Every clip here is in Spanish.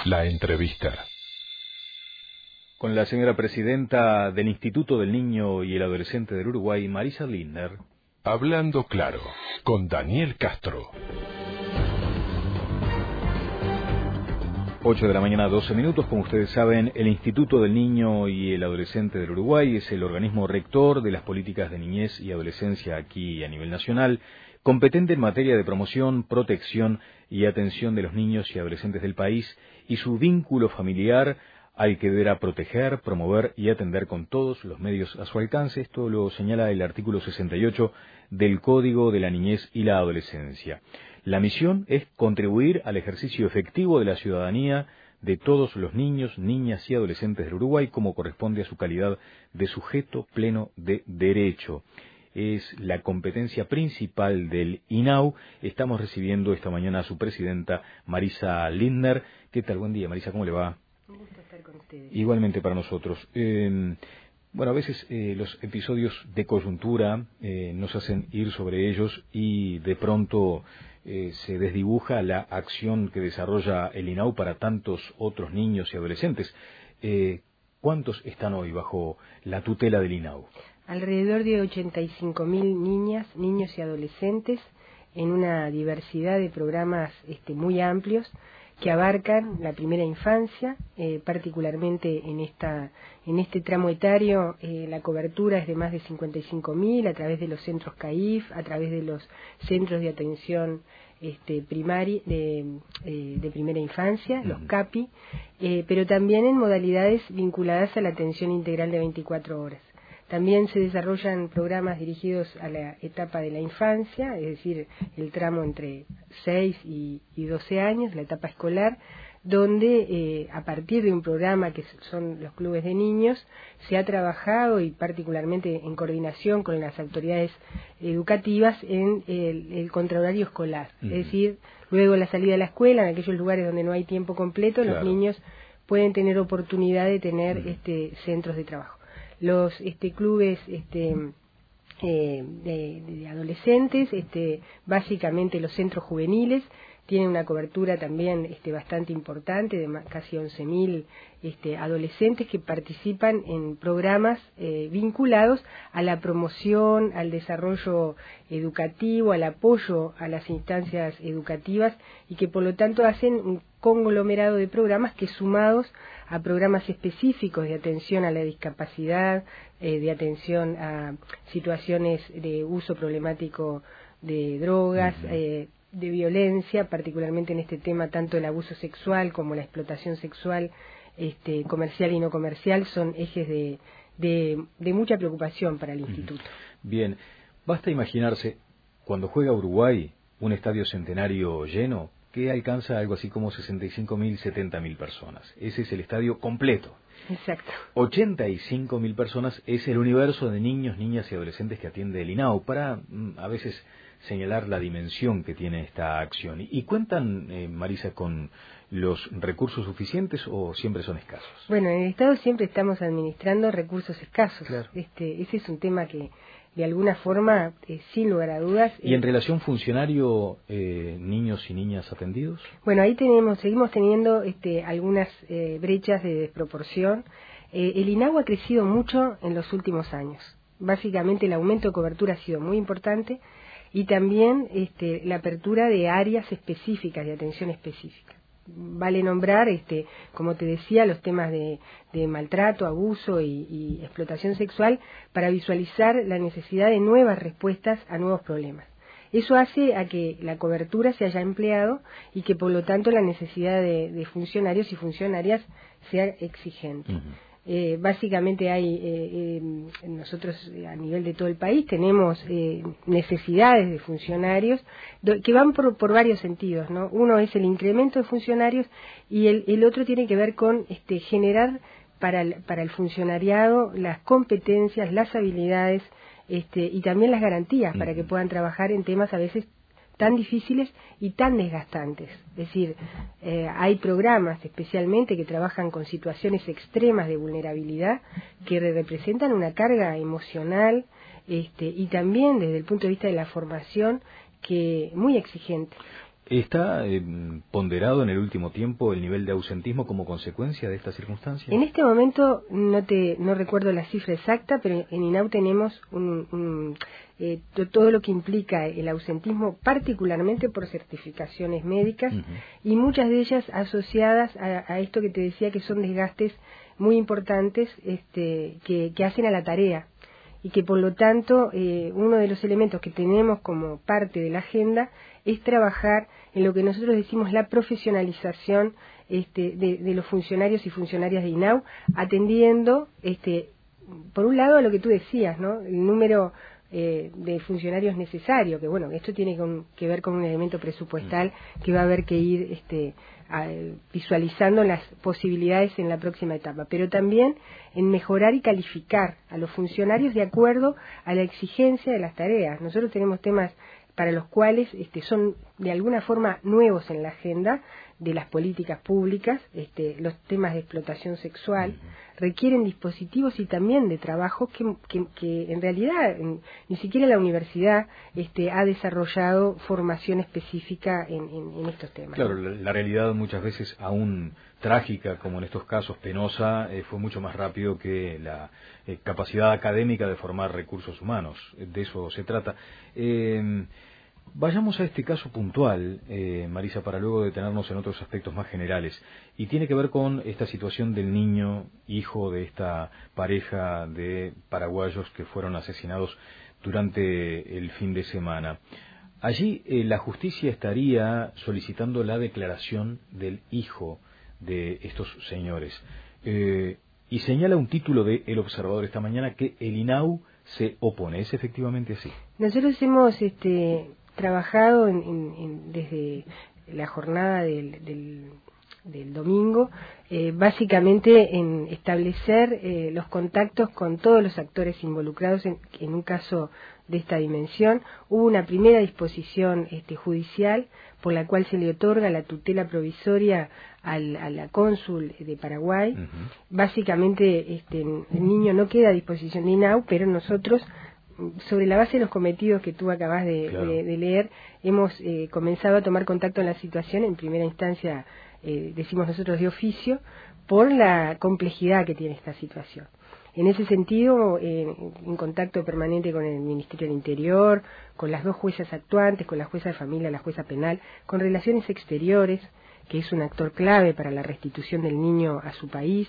La entrevista. Con la señora presidenta del Instituto del Niño y el Adolescente del Uruguay, Marisa Lindner. Hablando claro, con Daniel Castro. 8 de la mañana, 12 minutos. Como ustedes saben, el Instituto del Niño y el Adolescente del Uruguay es el organismo rector de las políticas de niñez y adolescencia aquí a nivel nacional, competente en materia de promoción, protección y atención de los niños y adolescentes del país y su vínculo familiar al que deberá proteger, promover y atender con todos los medios a su alcance. Esto lo señala el artículo 68 del Código de la Niñez y la Adolescencia. La misión es contribuir al ejercicio efectivo de la ciudadanía de todos los niños, niñas y adolescentes del Uruguay como corresponde a su calidad de sujeto pleno de derecho. Es la competencia principal del INAU. Estamos recibiendo esta mañana a su presidenta, Marisa Lindner. ¿Qué tal? Buen día, Marisa, ¿cómo le va? Un gusto estar con ustedes. Igualmente para nosotros. Bueno, a veces los episodios de coyuntura nos hacen ir sobre ellos y de pronto se desdibuja la acción que desarrolla el INAU para tantos otros niños y adolescentes. ¿Cuántos están hoy bajo la tutela del INAU? Alrededor de 85.000 niñas, niños y adolescentes en una diversidad de programas muy amplios que abarcan la primera infancia, particularmente en este tramo etario. La cobertura es de más de 55.000 a través de los centros CAIF, a través de los centros de atención primaria de primera infancia, los CAPI, pero también en modalidades vinculadas a la atención integral de 24 horas. También se desarrollan programas dirigidos a la etapa de la infancia, es decir, el tramo entre 6 y 12 años, la etapa escolar, donde a partir de un programa que son los clubes de niños, se ha trabajado y particularmente en coordinación con las autoridades educativas en el contrahorario escolar. Es decir, luego de la salida de la escuela, en aquellos lugares donde no hay tiempo completo, los niños pueden tener oportunidad de tener centros de trabajo. Los clubes de adolescentes, básicamente los centros juveniles, tienen una cobertura también bastante importante de casi 11.000 adolescentes que participan en programas vinculados a la promoción, al desarrollo educativo, al apoyo a las instancias educativas y que por lo tanto hacen un conglomerado de programas que sumados a programas específicos de atención a la discapacidad, de atención a situaciones de uso problemático de drogas, de violencia, particularmente en este tema tanto el abuso sexual como la explotación sexual comercial y no comercial son ejes de mucha preocupación para el Instituto. Bien, basta imaginarse cuando juega Uruguay un estadio centenario lleno que alcanza algo así como 65.000, 70.000 personas. Ese es el estadio completo. Exacto. 85.000 personas es el universo de niños, niñas y adolescentes que atiende el INAU, para a veces señalar la dimensión que tiene esta acción. ¿Y cuentan, Marisa, con los recursos suficientes o siempre son escasos? Bueno, en el Estado siempre estamos administrando recursos escasos. Claro. Ese es un tema que de alguna forma, sin lugar a dudas... ¿Y en relación funcionario, niños y niñas atendidos? Bueno, ahí seguimos teniendo algunas brechas de desproporción. El INAU ha crecido mucho en los últimos años. Básicamente el aumento de cobertura ha sido muy importante y también la apertura de áreas específicas, de atención específica. Vale nombrar, como te decía, los temas de maltrato, abuso y explotación sexual para visualizar la necesidad de nuevas respuestas a nuevos problemas. Eso hace a que la cobertura se haya empleado y que por lo tanto la necesidad de funcionarios y funcionarias sea exigente. Básicamente nosotros a nivel de todo el país tenemos necesidades de funcionarios que van por varios sentidos, ¿no? Uno es el incremento de funcionarios y el otro tiene que ver con generar para el funcionariado las competencias, las habilidades y también las garantías para que puedan trabajar en temas a veces tan difíciles y tan desgastantes. Es decir, hay programas especialmente que trabajan con situaciones extremas de vulnerabilidad que representan una carga emocional y también desde el punto de vista de la formación que muy exigente. ¿Está ponderado en el último tiempo el nivel de ausentismo como consecuencia de esta circunstancia? En este momento no recuerdo la cifra exacta, pero en INAU tenemos todo lo que implica el ausentismo, particularmente por certificaciones médicas, y muchas de ellas asociadas a esto que te decía, que son desgastes muy importantes que hacen a la tarea, y que por lo tanto uno de los elementos que tenemos como parte de la agenda es trabajar en lo que nosotros decimos la profesionalización de los funcionarios y funcionarias de INAU, atendiendo por un lado a lo que tú decías, ¿no? El número de funcionarios necesario, que bueno, esto tiene que ver con un elemento presupuestal que va a haber que ir visualizando las posibilidades en la próxima etapa, pero también en mejorar y calificar a los funcionarios de acuerdo a la exigencia de las tareas. Nosotros tenemos temas para los cuales son de alguna forma nuevos en la agenda de las políticas públicas, los temas de explotación sexual requieren dispositivos y también de trabajos que en realidad ni siquiera la universidad ha desarrollado formación específica en estos temas. Claro, la realidad muchas veces, aún trágica como en estos casos, penosa, fue mucho más rápido que la capacidad académica de formar recursos humanos. De eso se trata. Vayamos a este caso puntual, Marisa, para luego detenernos en otros aspectos más generales. Y tiene que ver con esta situación del niño, hijo de esta pareja de paraguayos que fueron asesinados durante el fin de semana. Allí la justicia estaría solicitando la declaración del hijo de estos señores. Y señala un título de El Observador esta mañana que el INAU se opone. ¿Es efectivamente así? Nosotros hemos trabajado desde la jornada del domingo, básicamente en establecer los contactos con todos los actores involucrados en un caso de esta dimensión. Hubo una primera disposición judicial por la cual se le otorga la tutela provisoria a la cónsul de Paraguay. Básicamente el niño no queda a disposición de INAU, pero nosotros, sobre la base de los cometidos que tú acabas de leer, hemos comenzado a tomar contacto en la situación, en primera instancia, decimos nosotros de oficio, por la complejidad que tiene esta situación. En ese sentido, en contacto permanente con el Ministerio del Interior, con las dos juezas actuantes, con la jueza de familia, la jueza penal, con Relaciones Exteriores, que es un actor clave para la restitución del niño a su país,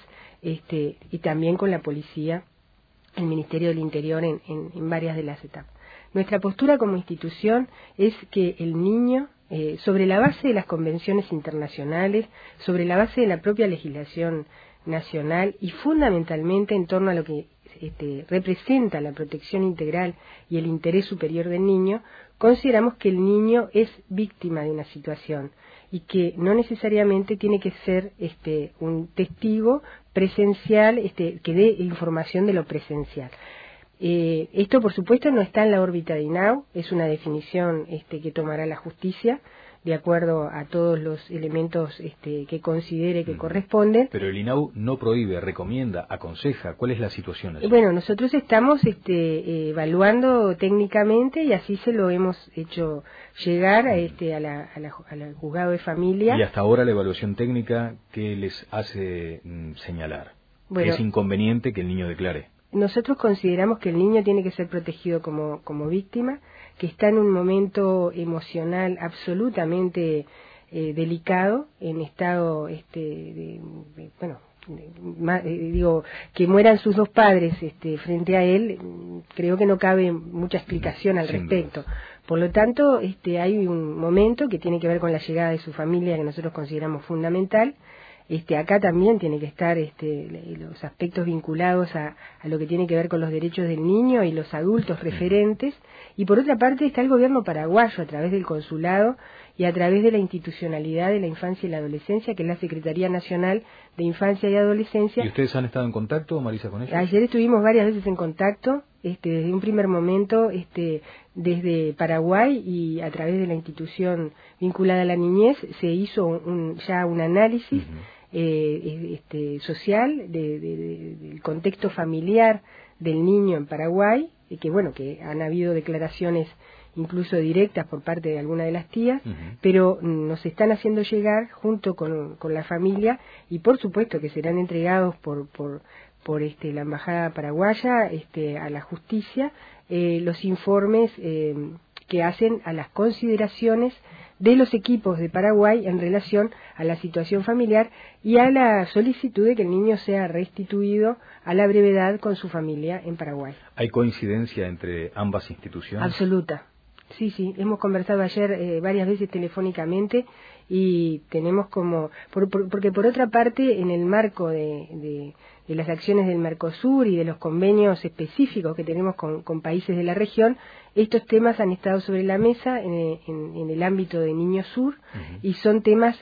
y también con la policía, el Ministerio del Interior en varias de las etapas. Nuestra postura como institución es que el niño, sobre la base de las convenciones internacionales, sobre la base de la propia legislación nacional y fundamentalmente en torno a lo que representa la protección integral y el interés superior del niño, consideramos que el niño es víctima de una situación y que no necesariamente tiene que ser un testigo presencial que dé información de lo presencial. Esto, por supuesto, no está en la órbita de INAU, es una definición que tomará la justicia de acuerdo a todos los elementos que considere que corresponden. Pero el INAU no prohíbe, recomienda, aconseja. ¿Cuál es la situación allí? Bueno, nosotros estamos evaluando técnicamente y así se lo hemos hecho llegar al juzgado de familia. Y hasta ahora la evaluación técnica, ¿qué les hace señalar? Bueno, ¿es inconveniente que el niño declare? Nosotros consideramos que el niño tiene que ser protegido como víctima, que está en un momento emocional absolutamente delicado, en estado, que mueran sus dos padres frente a él, creo que no cabe mucha explicación al respecto. Por lo tanto, hay un momento que tiene que ver con la llegada de su familia que nosotros consideramos fundamental. Acá también tiene que estar los aspectos vinculados a lo que tiene que ver con los derechos del niño y los adultos referentes, y por otra parte está el gobierno paraguayo a través del consulado y a través de la institucionalidad de la infancia y la adolescencia, que es la Secretaría Nacional de Infancia y Adolescencia. ¿Y ustedes han estado en contacto, Marisa, con ellos? Ayer estuvimos varias veces en contacto, desde un primer momento, desde Paraguay, y a través de la institución vinculada a la niñez se hizo ya un análisis social del contexto familiar del niño en Paraguay, que han habido declaraciones incluso directas por parte de alguna de las tías, pero nos están haciendo llegar junto con la familia, y por supuesto que serán entregados por la embajada paraguaya a la justicia, los informes que hacen a las consideraciones de los equipos de Paraguay en relación a la situación familiar y a la solicitud de que el niño sea restituido a la brevedad con su familia en Paraguay. ¿Hay coincidencia entre ambas instituciones? Absoluta. Sí, hemos conversado ayer varias veces telefónicamente y tenemos porque por otra parte, en el marco de las acciones del Mercosur y de los convenios específicos que tenemos con países de la región, estos temas han estado sobre la mesa en el ámbito de Niño Sur, y son temas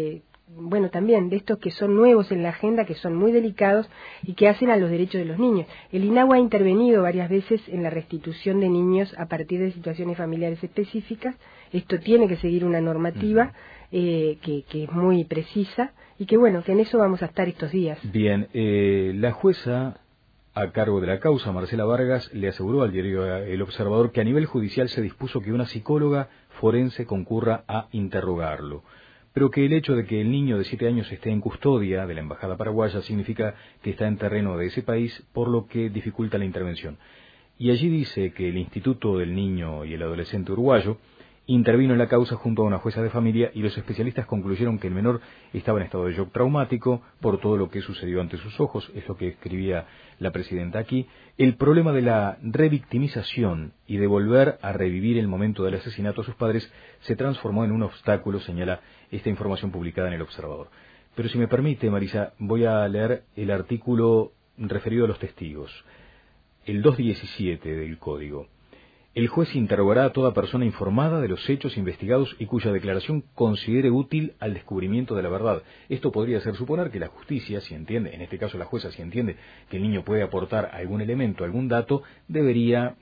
también de estos que son nuevos en la agenda, que son muy delicados y que hacen a los derechos de los niños. El INAHUA ha intervenido varias veces en la restitución de niños a partir de situaciones familiares específicas. Esto tiene que seguir una normativa que es muy precisa y que en eso vamos a estar estos días. Bien, la jueza a cargo de la causa, Marcela Vargas, le aseguró al diario El Observador que a nivel judicial se dispuso que una psicóloga forense concurra a interrogarlo, pero que el hecho de que el niño de 7 años esté en custodia de la embajada paraguaya significa que está en terreno de ese país, por lo que dificulta la intervención. Y allí dice que el Instituto del Niño y el Adolescente Uruguayo intervino en la causa junto a una jueza de familia, y los especialistas concluyeron que el menor estaba en estado de shock traumático por todo lo que sucedió ante sus ojos, es lo que escribía la presidenta aquí. El problema de la revictimización y de volver a revivir el momento del asesinato a sus padres se transformó en un obstáculo, señala esta información publicada en El Observador. Pero si me permite, Marisa, voy a leer el artículo referido a los testigos, el 217 del Código. El juez interrogará a toda persona informada de los hechos investigados y cuya declaración considere útil al descubrimiento de la verdad. Esto podría hacer suponer que la justicia, si entiende, en este caso la jueza, si entiende que el niño puede aportar algún elemento, algún dato, debería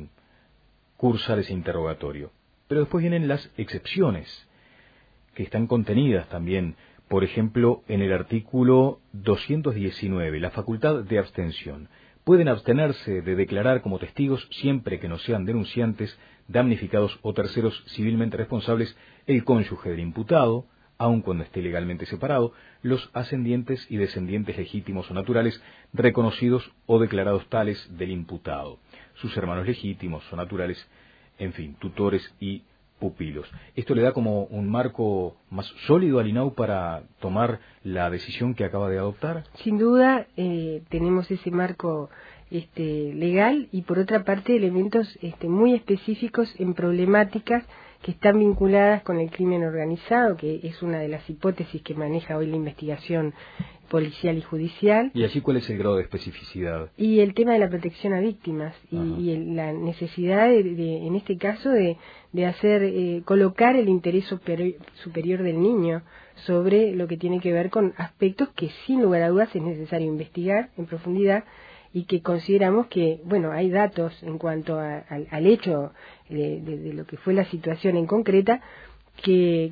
cursar ese interrogatorio. Pero después vienen las excepciones, que están contenidas también, por ejemplo, en el artículo 219, la facultad de abstención. Pueden abstenerse de declarar como testigos siempre que no sean denunciantes, damnificados o terceros civilmente responsables el cónyuge del imputado, aun cuando esté legalmente separado, los ascendientes y descendientes legítimos o naturales reconocidos o declarados tales del imputado, sus hermanos legítimos o naturales, en fin, tutores y pupilos. Esto le da como un marco más sólido al INAU para tomar la decisión que acaba de adoptar. Sin duda tenemos ese marco legal, y por otra parte elementos muy específicos en problemáticas que están vinculadas con el crimen organizado, que es una de las hipótesis que maneja hoy la investigación policial y judicial. ¿Y allí cuál es el grado de especificidad? Y el tema de la protección a víctimas y la necesidad en este caso de hacer colocar el interés superior del niño sobre lo que tiene que ver con aspectos que sin lugar a dudas es necesario investigar en profundidad, y que consideramos que hay datos en cuanto al hecho de lo que fue la situación en concreta, que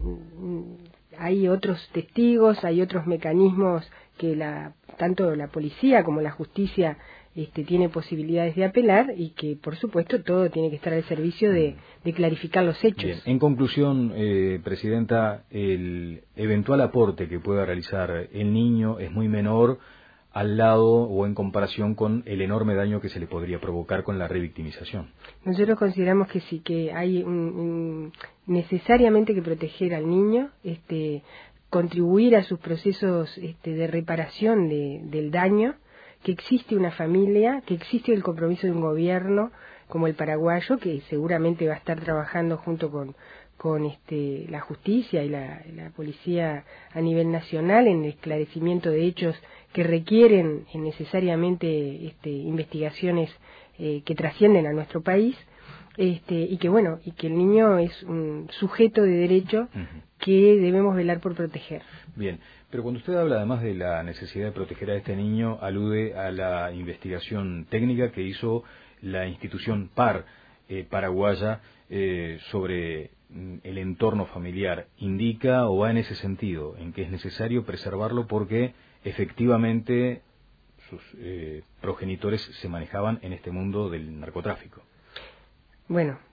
hay otros testigos, hay otros mecanismos que tanto la policía como la justicia tiene posibilidades de apelar, y que por supuesto todo tiene que estar al servicio de clarificar los hechos. Bien. En conclusión, Presidenta, el eventual aporte que pueda realizar el niño es muy menor al lado o en comparación con el enorme daño que se le podría provocar con la revictimización. Nosotros consideramos que sí, que hay necesariamente que proteger al niño, contribuir a sus procesos de reparación del daño, que existe una familia, que existe el compromiso de un gobierno como el paraguayo, que seguramente va a estar trabajando junto con la justicia y la policía a nivel nacional en el esclarecimiento de hechos que requieren necesariamente investigaciones que trascienden a nuestro país, y que el niño es un sujeto de derecho que debemos velar por proteger. Bien, pero cuando usted habla además de la necesidad de proteger a este niño, alude a la investigación técnica que hizo la institución PAR paraguaya sobre el entorno familiar. ¿Indica o va en ese sentido, en que es necesario preservarlo porque efectivamente sus progenitores se manejaban en este mundo del narcotráfico? Bueno,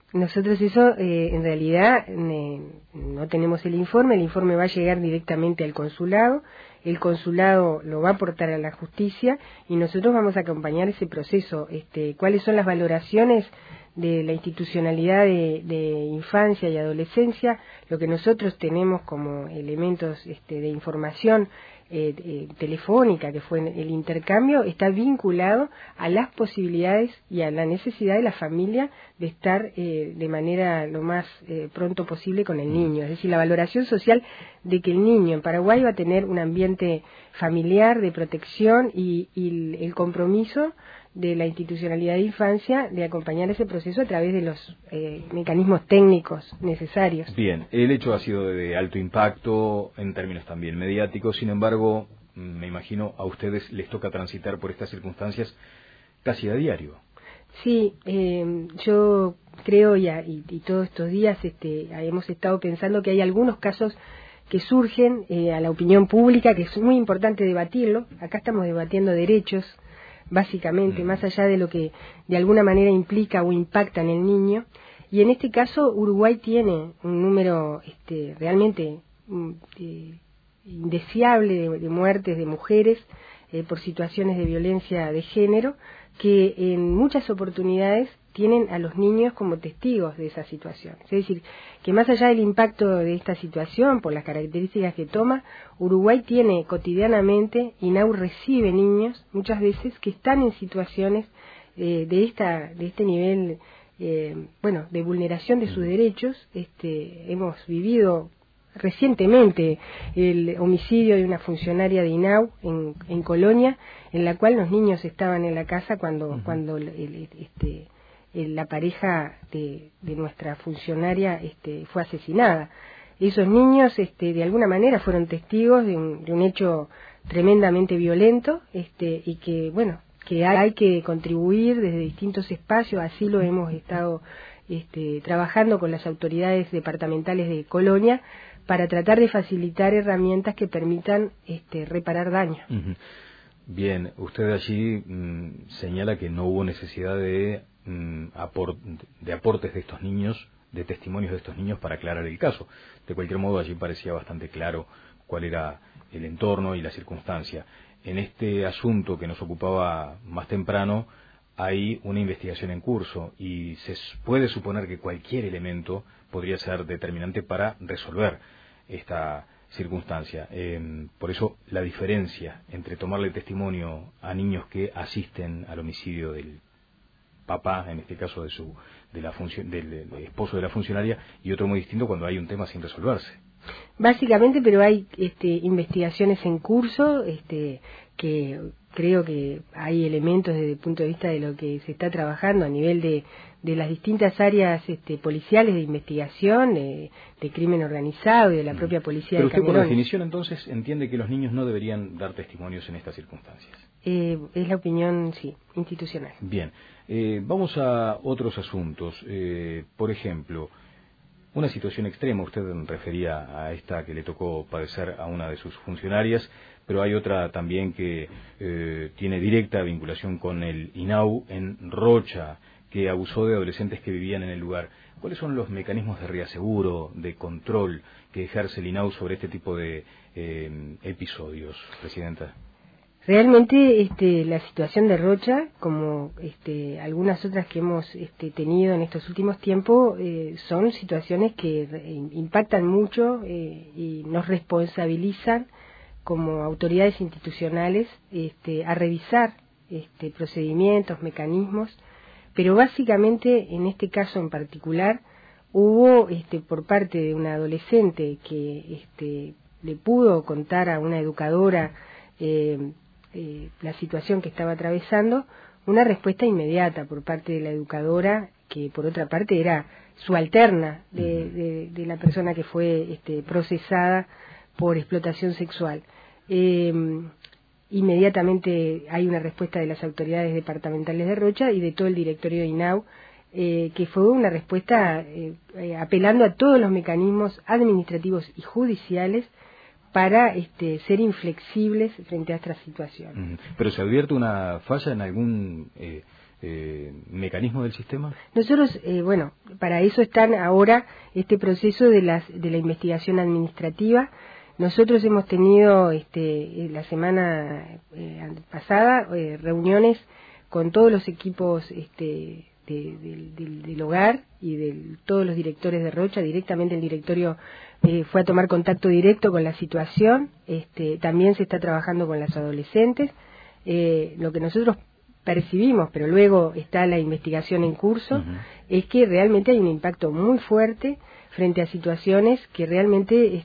Nosotros eso, en realidad, no tenemos el informe va a llegar directamente al consulado, el consulado lo va a aportar a la justicia y nosotros vamos a acompañar ese proceso. ¿Cuáles son las valoraciones de la institucionalidad de infancia y adolescencia? Lo que nosotros tenemos como elementos de información telefónica, que fue el intercambio, está vinculado a las posibilidades y a la necesidad de la familia de estar de manera lo más pronto posible con el niño. Es decir, la valoración social de que el niño en Paraguay va a tener un ambiente familiar de protección y el compromiso de la institucionalidad de infancia de acompañar ese proceso a través de los mecanismos técnicos necesarios. Bien, el hecho ha sido de alto impacto en términos también mediáticos, sin embargo, me imagino a ustedes les toca transitar por estas circunstancias casi a diario. Sí, yo creo y todos estos días hemos estado pensando que hay algunos casos que surgen a la opinión pública, que es muy importante debatirlo. Acá estamos debatiendo derechos, básicamente, más allá de lo que de alguna manera implica o impacta en el niño. Y en este caso Uruguay tiene un número realmente indeseable de muertes de mujeres por situaciones de violencia de género, que en muchas oportunidades tienen a los niños como testigos de esa situación. Es decir, que más allá del impacto de esta situación, por las características que toma, Uruguay tiene cotidianamente, INAU recibe niños, muchas veces, que están en situaciones de este nivel, de vulneración de sus derechos. Hemos vivido recientemente el homicidio de una funcionaria de INAU en Colonia, en la cual los niños estaban en la casa cuando la pareja de nuestra funcionaria fue asesinada. Esos niños de alguna manera fueron testigos de un hecho tremendamente violento y que hay que contribuir desde distintos espacios. Así lo hemos estado trabajando con las autoridades departamentales de Colonia para tratar de facilitar herramientas que permitan reparar daños. Bien, usted allí señala que no hubo necesidad de aportes de estos niños, de testimonios de estos niños para aclarar el caso. De cualquier modo, allí parecía bastante claro cuál era el entorno y la circunstancia. En este asunto que nos ocupaba más temprano, hay una investigación en curso y se puede suponer que cualquier elemento podría ser determinante para resolver esta circunstancia. Por eso la diferencia entre tomarle testimonio a niños que asisten al homicidio del papá, en este caso del esposo de la funcionaria, y otro muy distinto cuando hay un tema sin resolverse. Básicamente, pero hay investigaciones en curso, que creo que hay elementos desde el punto de vista de lo que se está trabajando a nivel de las distintas áreas policiales de investigación, de crimen organizado y de la propia policía. Pero de usted, por Canelones. definición, entonces, entiende que los niños no deberían dar testimonios en estas circunstancias. Es la opinión, sí, institucional. Bien, vamos a otros asuntos. Por ejemplo, una situación extrema, usted refería a esta que le tocó padecer a una de sus funcionarias, pero hay otra también que tiene directa vinculación con el INAU en Rocha, que abusó de adolescentes que vivían en el lugar. ¿Cuáles son los mecanismos de reaseguro, de control que ejerce el INAU sobre este tipo de episodios, Presidenta? Realmente la situación de Rocha, como algunas otras que hemos tenido en estos últimos tiempos, son situaciones que impactan mucho y nos responsabilizan como autoridades institucionales a revisar procedimientos, mecanismos, pero básicamente en este caso en particular hubo por parte de una adolescente que le pudo contar a una educadora la situación que estaba atravesando, una respuesta inmediata por parte de la educadora, que por otra parte era subalterna de la persona que fue procesada por explotación sexual. Inmediatamente hay una respuesta de las autoridades departamentales de Rocha y de todo el directorio de INAU, que fue una respuesta apelando a todos los mecanismos administrativos y judiciales para ser inflexibles frente a esta situación. Pero se advierte una falla en mecanismo del sistema? Nosotros, bueno, para eso están ahora este proceso de la investigación administrativa. Nosotros hemos tenido la semana pasada reuniones con todos los equipos del hogar y de todos los directores de Rocha. Directamente el directorio fue a tomar contacto directo con la situación. También se está trabajando con las adolescentes. Lo que nosotros percibimos, pero luego está la investigación en curso, es que realmente hay un impacto muy fuerte frente a situaciones que realmente,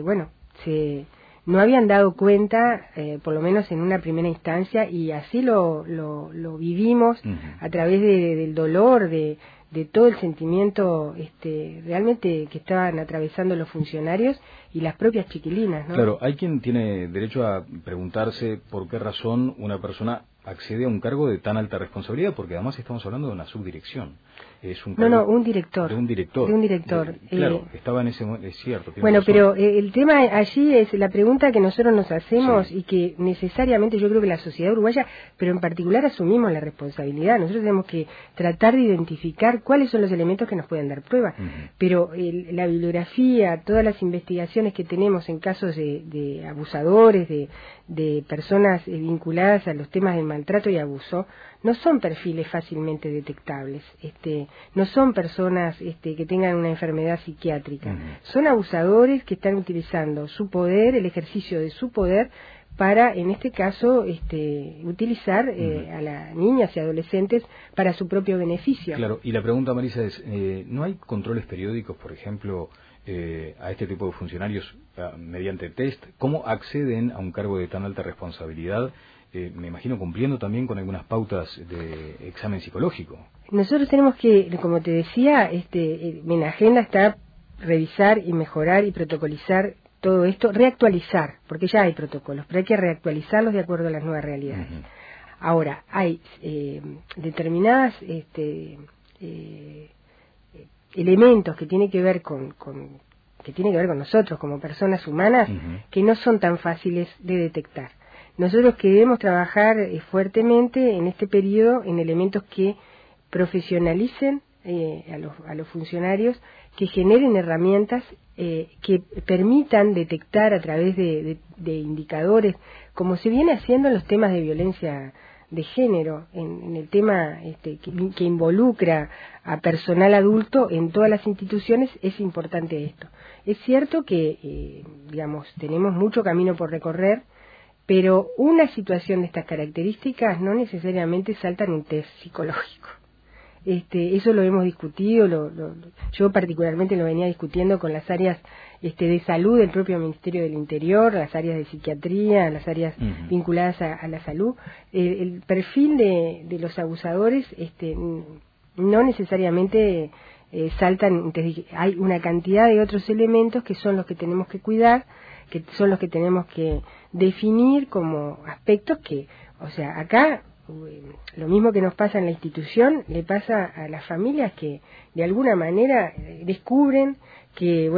no habían dado cuenta, por lo menos en una primera instancia, y así lo vivimos a través del dolor, de todo el sentimiento realmente que estaban atravesando los funcionarios y las propias chiquilinas, ¿no? Claro, hay quien tiene derecho a preguntarse por qué razón una persona accede a un cargo de tan alta responsabilidad, porque además estamos hablando de una subdirección. Es un cargo un director. De un director. De un director. Claro, estaba en ese momento, es cierto. Bueno, razón. pero el tema allí es la pregunta que nosotros nos hacemos y que necesariamente yo creo que la sociedad uruguaya, pero en particular asumimos la responsabilidad. Nosotros tenemos que tratar de identificar cuáles son los elementos que nos pueden dar prueba. Pero la bibliografía, todas las investigaciones que tenemos en casos de abusadores, de personas vinculadas a los temas de maltrato y abuso, no son perfiles fácilmente detectables, no son personas que tengan una enfermedad psiquiátrica, son abusadores que están utilizando su poder, el ejercicio de su poder, para, en este caso, utilizar a las niñas y adolescentes para su propio beneficio. Claro, y la pregunta, Marisa, es, ¿no hay controles periódicos, por ejemplo, a este tipo de funcionarios mediante test? ¿Cómo acceden a un cargo de tan alta responsabilidad? Me imagino cumpliendo también con algunas pautas de examen psicológico. Nosotros tenemos que, como te decía, en la agenda está revisar y mejorar y protocolizar todo esto, reactualizar, porque ya hay protocolos, pero hay que reactualizarlos de acuerdo a las nuevas realidades. Ahora, hay determinadas elementos que tienen que ver con nosotros como personas humanas que no son tan fáciles de detectar. Nosotros queremos trabajar fuertemente en este periodo en elementos que profesionalicen a los funcionarios, que generen herramientas que permitan detectar a través de indicadores, como se viene haciendo en los temas de violencia de género, en el tema que involucra a personal adulto en todas las instituciones. Es importante esto. Es cierto que, tenemos mucho camino por recorrer, pero una situación de estas características no necesariamente salta en un test psicológico. Eso lo hemos discutido, yo particularmente lo venía discutiendo con las áreas de salud del propio Ministerio del Interior, las áreas de psiquiatría, las áreas vinculadas a la salud. El perfil de los abusadores no necesariamente saltan, hay una cantidad de otros elementos que son los que tenemos que cuidar, que son los que tenemos que definir como aspectos que, acá lo mismo que nos pasa en la institución, le pasa a las familias que de alguna manera descubren que,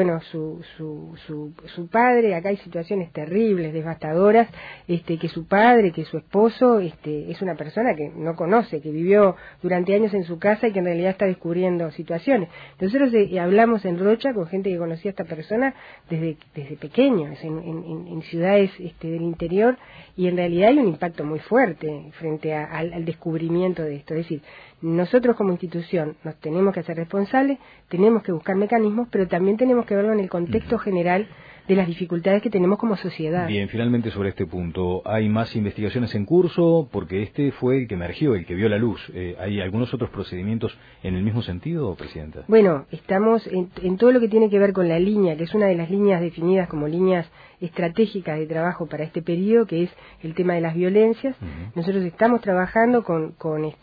su padre, acá hay situaciones terribles, devastadoras, que su padre, que su esposo, es una persona que no conoce, que vivió durante años en su casa y que en realidad está descubriendo situaciones. Nosotros hablamos en Rocha con gente que conocía a esta persona desde pequeños, en ciudades del interior, y en realidad hay un impacto muy fuerte frente al descubrimiento de esto. Es decir, nosotros como institución nos tenemos que hacer responsables, tenemos que buscar mecanismos, pero también tenemos que verlo en el contexto general de las dificultades que tenemos como sociedad. Bien, finalmente sobre este punto, ¿hay más investigaciones en curso? Porque este fue el que emergió, el que vio la luz. ¿Hay algunos otros procedimientos en el mismo sentido, Presidenta? Bueno, estamos en todo lo que tiene que ver con la línea, que es una de las líneas definidas como líneas estratégicas de trabajo para este periodo, que es el tema de las violencias. Nosotros estamos trabajando con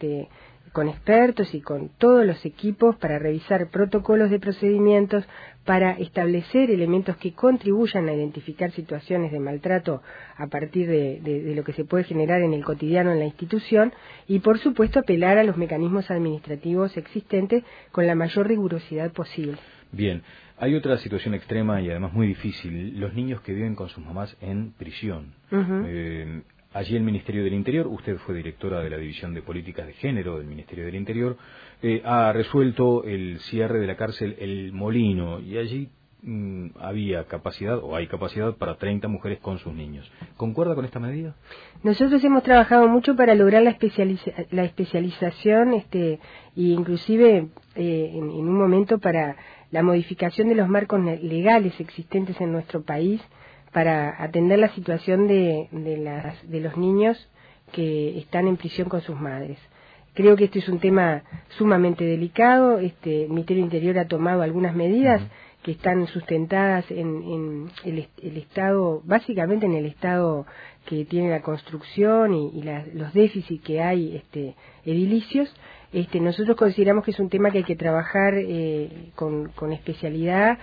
expertos y con todos los equipos para revisar protocolos de procedimientos, para establecer elementos que contribuyan a identificar situaciones de maltrato a partir de lo que se puede generar en el cotidiano en la institución, y por supuesto apelar a los mecanismos administrativos existentes con la mayor rigurosidad posible. Bien, hay otra situación extrema y además muy difícil, los niños que viven con sus mamás en prisión. allí el Ministerio del Interior, usted fue directora de la División de Políticas de Género del Ministerio del Interior, ha resuelto el cierre de la cárcel El Molino, y allí había capacidad, o hay capacidad, para 30 mujeres con sus niños. ¿Concuerda con esta medida? Nosotros hemos trabajado mucho para lograr la especialización, e inclusive en un momento para la modificación de los marcos legales existentes en nuestro país para atender la situación de los niños que están en prisión con sus madres. Creo que este es un tema sumamente delicado. El Ministerio del Interior ha tomado algunas medidas que están sustentadas en el estado, básicamente en el estado que tiene la construcción y los déficits que hay edilicios. Nosotros consideramos que es un tema que hay que trabajar con especialidad,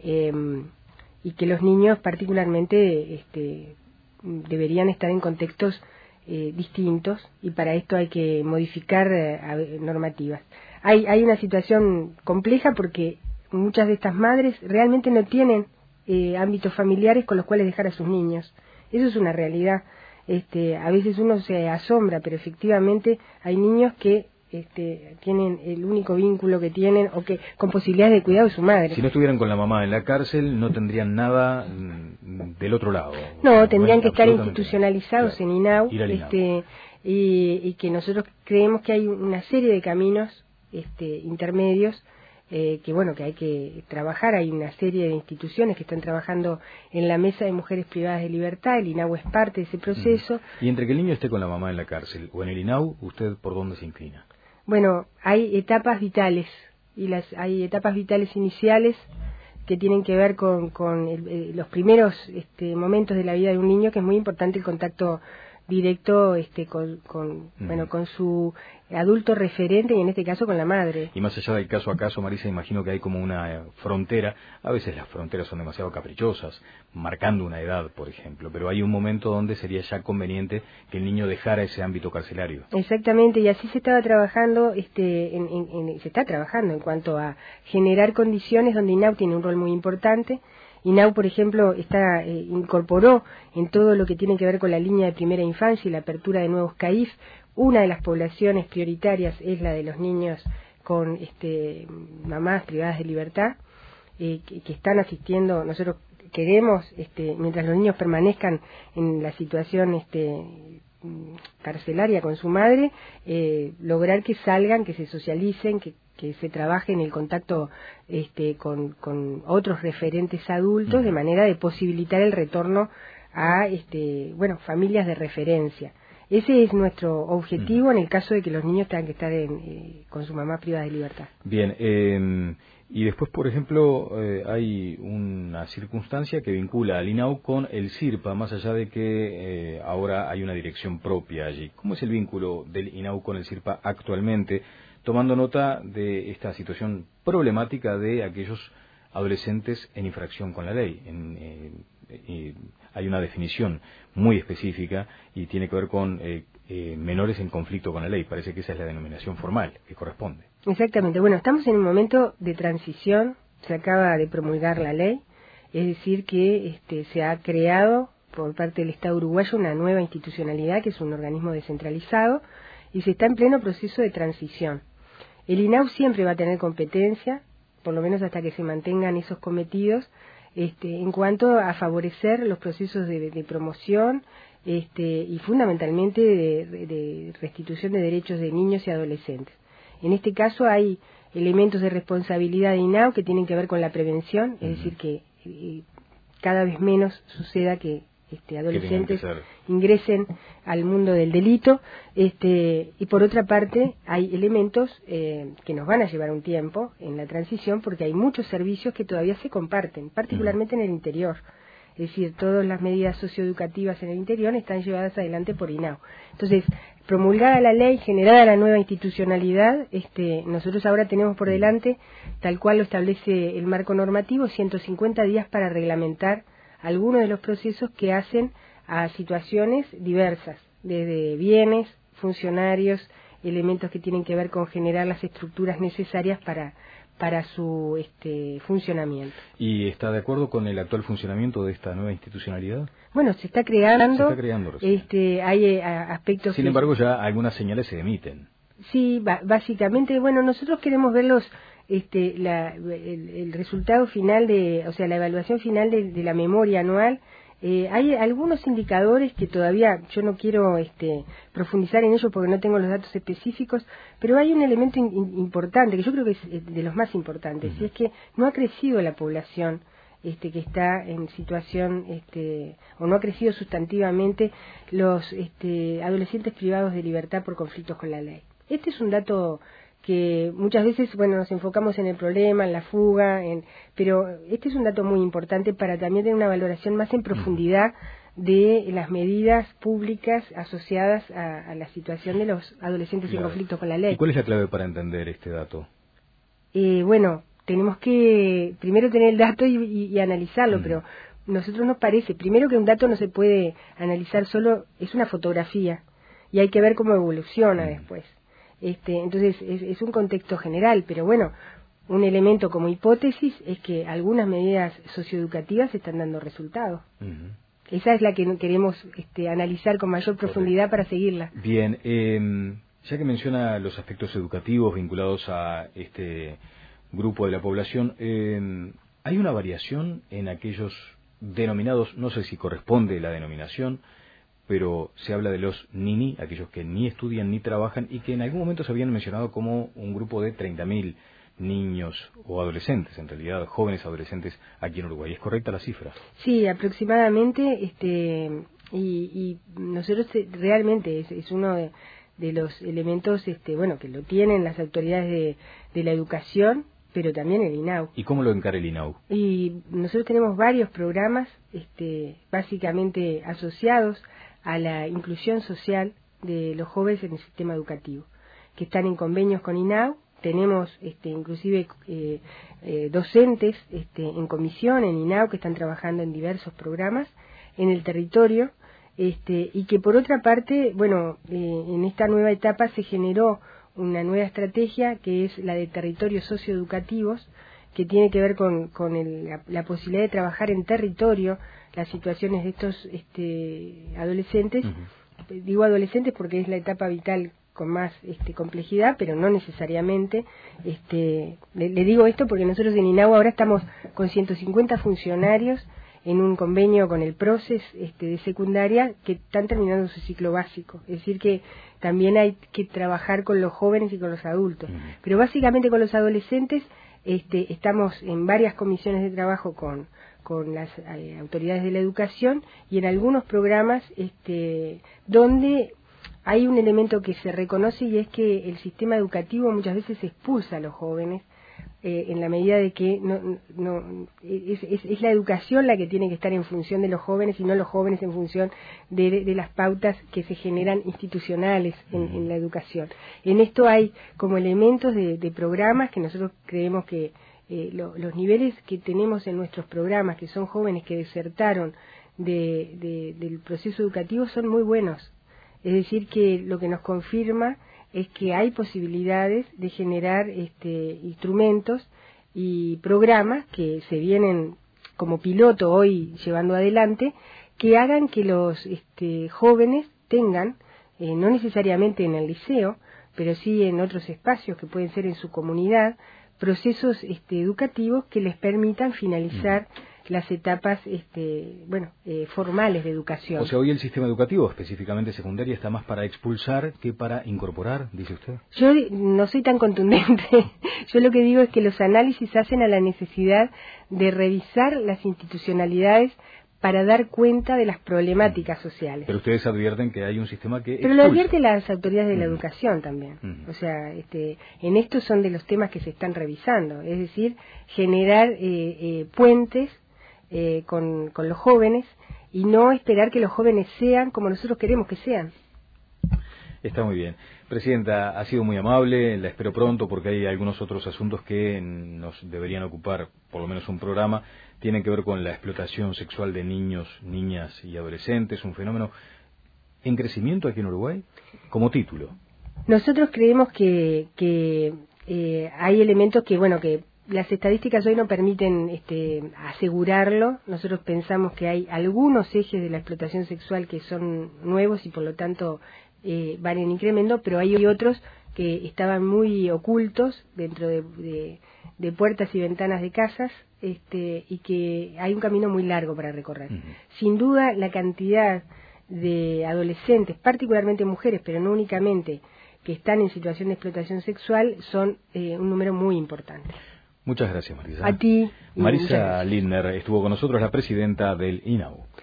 y que los niños particularmente deberían estar en contextos distintos, y para esto hay que modificar normativas. Hay una situación compleja porque muchas de estas madres realmente no tienen ámbitos familiares con los cuales dejar a sus niños. Eso es una realidad. A veces uno se asombra, pero efectivamente hay niños que tienen el único vínculo que tienen, o que con posibilidades de cuidado de su madre. Si no estuvieran con la mamá en la cárcel, no tendrían nada del otro lado. No, tendrían que estar institucionalizados, claro, en INAU, y que nosotros creemos que hay una serie de caminos intermedios que hay que trabajar. Hay una serie de instituciones que están trabajando en la Mesa de Mujeres Privadas de Libertad. El INAU es parte de ese proceso. Y entre que el niño esté con la mamá en la cárcel o en el INAU, ¿usted por dónde se inclina? Bueno, hay etapas vitales, y hay etapas vitales iniciales que tienen que ver con los primeros momentos de la vida de un niño, que es muy importante el contacto directo con su adulto referente, y en este caso con la madre. Y más allá del caso a caso, Marisa, imagino que hay como una frontera. A veces las fronteras son demasiado caprichosas, marcando una edad, por ejemplo, pero hay un momento donde sería ya conveniente que el niño dejara ese ámbito carcelario. Exactamente, y así se estaba trabajando, se está trabajando en cuanto a generar condiciones donde INAU tiene un rol muy importante. INAU, por ejemplo, incorporó en todo lo que tiene que ver con la línea de primera infancia y la apertura de nuevos CAIF. Una de las poblaciones prioritarias es la de los niños con mamás privadas de libertad, que están asistiendo. Nosotros queremos, mientras los niños permanezcan en la situación carcelaria con su madre, lograr que salgan, que se socialicen, que se trabaje en el contacto con otros referentes adultos, de manera de posibilitar el retorno a familias de referencia. Ese es nuestro objetivo en el caso de que los niños tengan que estar con su mamá privada de libertad. Bien, y después, por ejemplo, hay una circunstancia que vincula al INAU con el CIRPA, más allá de que ahora hay una dirección propia allí. ¿Cómo es el vínculo del INAU con el CIRPA actualmente, tomando nota de esta situación problemática de aquellos adolescentes en infracción con la ley? Hay una definición muy específica y tiene que ver con menores en conflicto con la ley. Parece que esa es la denominación formal que corresponde. Exactamente. Bueno, estamos en un momento de transición. Se acaba de promulgar la ley, es decir que se ha creado por parte del Estado uruguayo una nueva institucionalidad, que es un organismo descentralizado, y se está en pleno proceso de transición. El INAU siempre va a tener competencia, por lo menos hasta que se mantengan esos cometidos, en cuanto a favorecer los procesos de promoción y fundamentalmente de restitución de derechos de niños y adolescentes. En este caso hay elementos de responsabilidad de INAU que tienen que ver con la prevención, es decir, que cada vez menos suceda que adolescentes ingresen al mundo del delito, y por otra parte hay elementos que nos van a llevar un tiempo en la transición, porque hay muchos servicios que todavía se comparten, particularmente en el interior. Es decir, todas las medidas socioeducativas en el interior están llevadas adelante por INAU. Entonces, promulgada la ley, generada la nueva institucionalidad, nosotros ahora tenemos por delante, tal cual lo establece el marco normativo, 150 días para reglamentar algunos de los procesos que hacen a situaciones diversas, desde bienes, funcionarios, elementos que tienen que ver con generar las estructuras necesarias para su funcionamiento. ¿Y está de acuerdo con el actual funcionamiento de esta nueva institucionalidad? Bueno, se está creando recién. Hay aspectos. Sin embargo, ya algunas señales se emiten. Sí, básicamente, bueno, nosotros queremos ver el resultado final o sea, la evaluación final de la memoria anual. Hay algunos indicadores que todavía yo no quiero profundizar en ellos porque no tengo los datos específicos, pero hay un elemento importante que yo creo que es de los más importantes, y es que no ha crecido la población que está en situación, o no ha crecido sustantivamente los adolescentes privados de libertad por conflictos con la ley. Este es un dato que muchas veces, bueno, nos enfocamos en el problema, en la fuga, pero este es un dato muy importante para también tener una valoración más en profundidad de las medidas públicas asociadas a la situación de los adolescentes en conflicto con la ley. ¿Y cuál es la clave para entender este dato? Bueno, tenemos que primero tener el dato y analizarlo, pero nosotros nos parece, primero, que un dato no se puede analizar solo, es una fotografía, y hay que ver cómo evoluciona después. Entonces es un contexto general, pero bueno, un elemento como hipótesis es que algunas medidas socioeducativas están dando resultados. Esa es la que queremos analizar con mayor profundidad para seguirla. Bien, ya que menciona los aspectos educativos vinculados a este grupo de la población, ¿hay una variación en aquellos denominados, no sé si corresponde la denominación, pero se habla de los nini, aquellos que ni estudian ni trabajan y que en algún momento se habían mencionado como un grupo de 30.000 niños o adolescentes, en realidad jóvenes adolescentes aquí en Uruguay? ¿Es correcta la cifra? Sí, aproximadamente, y nosotros realmente es uno de los elementos, bueno, que lo tienen las autoridades de la educación, pero también el INAU. ¿Y cómo lo encara el INAU? Y nosotros tenemos varios programas, básicamente asociados a la inclusión social de los jóvenes en el sistema educativo, que están en convenios con INAU. Tenemos inclusive docentes en comisión en INAU que están trabajando en diversos programas en el territorio, y que por otra parte, bueno, en esta nueva etapa se generó una nueva estrategia que es la de territorios socioeducativos, que tiene que ver con la posibilidad de trabajar en territorio las situaciones de estos adolescentes. Digo adolescentes porque es la etapa vital con más complejidad, pero no necesariamente. Le digo esto porque nosotros en INAU ahora estamos con 150 funcionarios en un convenio con el PROCES de secundaria que están terminando su ciclo básico. Es decir que también hay que trabajar con los jóvenes y con los adultos. Pero básicamente con los adolescentes estamos en varias comisiones de trabajo con las autoridades de la educación y en algunos programas donde hay un elemento que se reconoce, y es que el sistema educativo muchas veces expulsa a los jóvenes en la medida de que es la educación la que tiene que estar en función de los jóvenes y no los jóvenes en función de las pautas que se generan institucionales en la educación. En esto hay como elementos de programas que nosotros creemos que los niveles que tenemos en nuestros programas, que son jóvenes que desertaron del proceso educativo, son muy buenos. Es decir, que lo que nos confirma es que hay posibilidades de generar instrumentos y programas que se vienen como piloto hoy llevando adelante, que hagan que los jóvenes tengan, no necesariamente en el liceo, pero sí en otros espacios que pueden ser en su comunidad, procesos educativos que les permitan finalizar las etapas formales de educación. O sea, hoy el sistema educativo, específicamente secundaria, está más para expulsar que para incorporar, dice usted. Yo no soy tan contundente. Yo lo que digo es que los análisis hacen a la necesidad de revisar las institucionalidades para dar cuenta de las problemáticas sociales. Pero ustedes advierten que hay un sistema que Pero expulsa. lo advierten las autoridades de la educación también. O sea, en estos son de los temas que se están revisando. Es decir, generar puentes con los jóvenes y no esperar que los jóvenes sean como nosotros queremos que sean. Está muy bien. Presidenta, ha sido muy amable, la espero pronto porque hay algunos otros asuntos que nos deberían ocupar, por lo menos un programa. Tienen que ver con la explotación sexual de niños, niñas y adolescentes, un fenómeno en crecimiento aquí en Uruguay, como título. Nosotros creemos que hay elementos que las estadísticas hoy no permiten asegurarlo. Nosotros pensamos que hay algunos ejes de la explotación sexual que son nuevos y por lo tanto van en incremento, pero hay otros que estaban muy ocultos dentro de puertas y ventanas de casas, y que hay un camino muy largo para recorrer. Sin duda, la cantidad de adolescentes, particularmente mujeres, pero no únicamente, que están en situación de explotación sexual, son un número muy importante. Muchas gracias, Marisa. A ti. Marisa Lindner estuvo con nosotros, la presidenta del INAU.